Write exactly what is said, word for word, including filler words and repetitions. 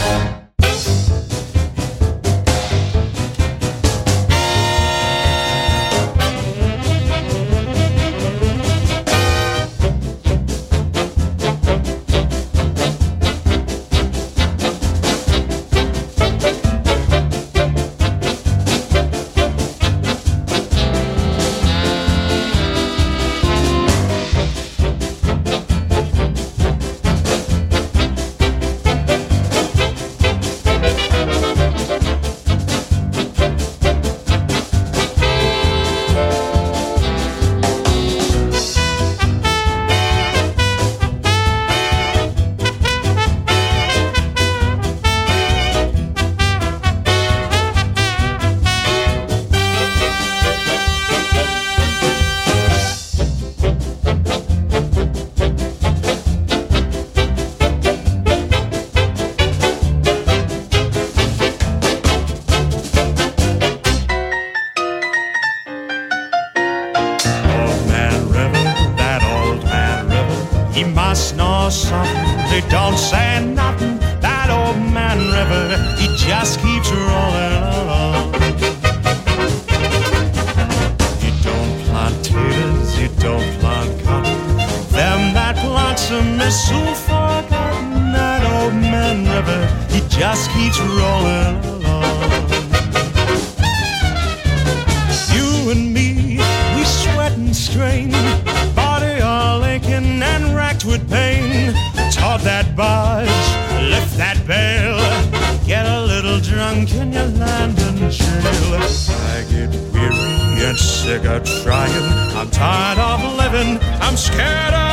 He must know something, they don't say nothing. That old man river, he just keeps rolling along. You don't plant taters, you don't plant cotton. Them that plants them is soon forgotten. That old man river, he just keeps rolling along. You and me, we sweat and strain, body all aching and racked with pain. Taut that barge, lift that bale, get a little drunk and you land in jail. I get weary and sick of trying, I'm tired of living, I'm scared of